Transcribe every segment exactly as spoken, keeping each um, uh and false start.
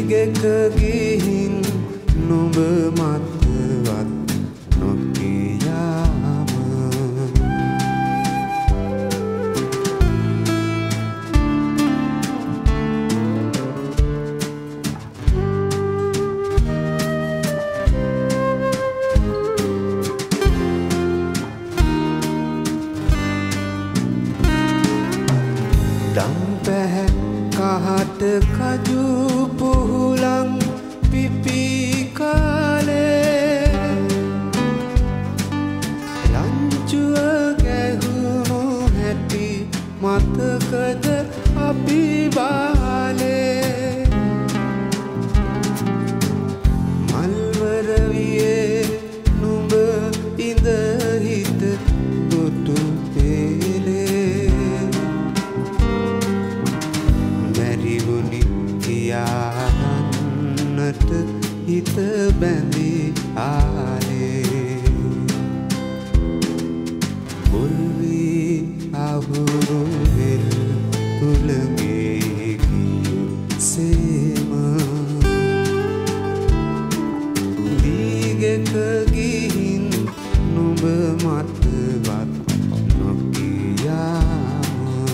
දිගක ගිහින් නුඹ මතවත් නොකියාම දම් පැහැ කහට කජු පුහුලන් පිපි කාලේ ලංචුව ගැහුණු හැටි මතකද අපි බාලේ මල්වර වියේ නුඹ ඉඳ හිත තොටු පෙලේ මැරිවුනි කියාන්නට හිත බැඳී ආලේ මුල්වී අහුරු වෙල් උලගේ ගිය සේම දිගක ගිහින් නුඹ මතවත් නොකියාම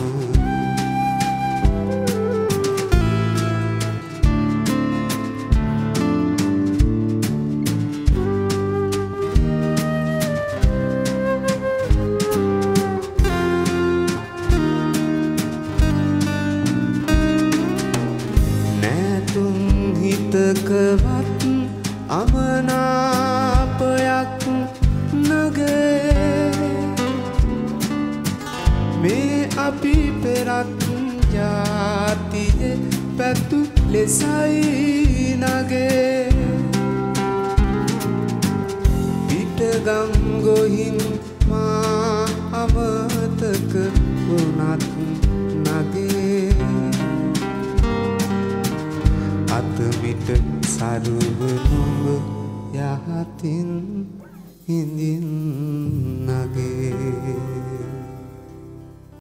හිතකවත් අමනාපයක් නගේ මේ අපි පෙරත් ජාතියේ පැතු ලෙසයි නගේ පිටගම් ගොහින් මා අමතක වුණත් නගේ අතමිට සරුව නුඹ යහතින් හිඳින් නගේ